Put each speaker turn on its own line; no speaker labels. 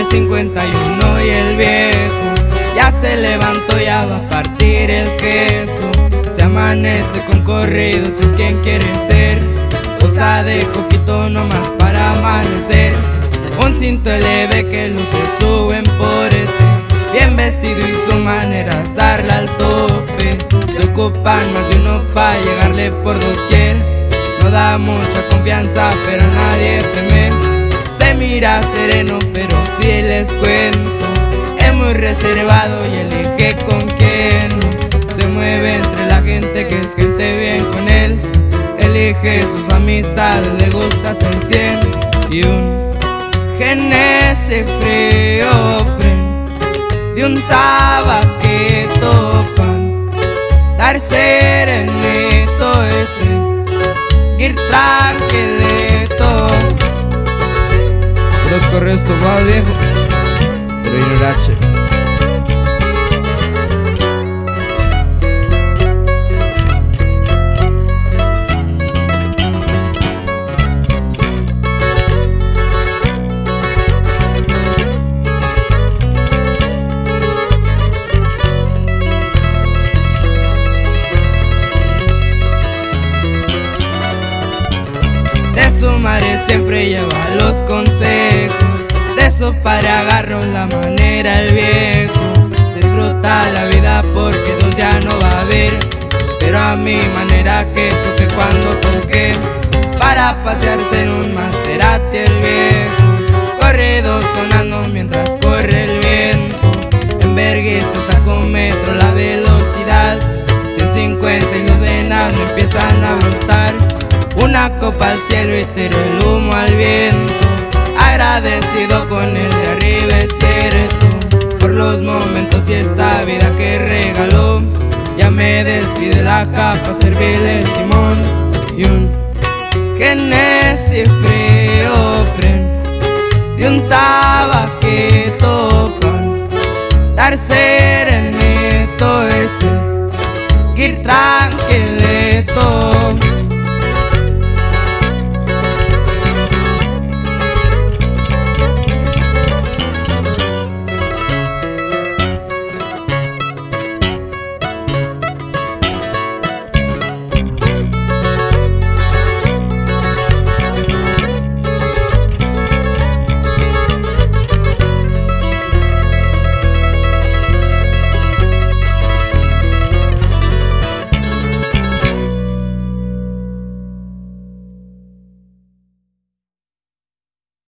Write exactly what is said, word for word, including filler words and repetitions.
cincuenta y uno y el viejo ya se levantó, ya va a partir el queso. Se amanece con corridos, es quien quiere ser. Bolsa de coquito nomás para amanecer. Un cinto L B que luces suben por este, bien vestido y su manera es darle al tope. Se ocupan más de uno pa' llegarle por doquier. No da mucha confianza pero nadie teme. Se mira sereno pero si les cuento, es muy reservado y elige con quién. Se mueve entre la gente que es gente bien con él. Elige sus amistades, le gusta ser cien. Y un Genese frío pren de un tabaquito pan, dar serenito ese, ir tranquilito.
Los correos tomados, viejo, pero ignorache.
De su madre siempre lleva los consejos, de eso para agarro la manera el viejo. Disfruta la vida porque dos ya no va a haber, pero a mi manera que toque cuando toque, para pasearse en un Maserati el viejo. Corrido sonando mientras corre el viento, en vergüenza tacómetro la velocidad, ciento cincuenta y los venas no empiezan a brotar. Una copa al cielo y tiro el humo al viento, agradecido con el de arriba es cierto, por los momentos y esta vida que regaló. Ya me despido de la capa, servirle Simón y un Genese frío pren de un tabaquito pan, dar serenito ese, ir tranquilito.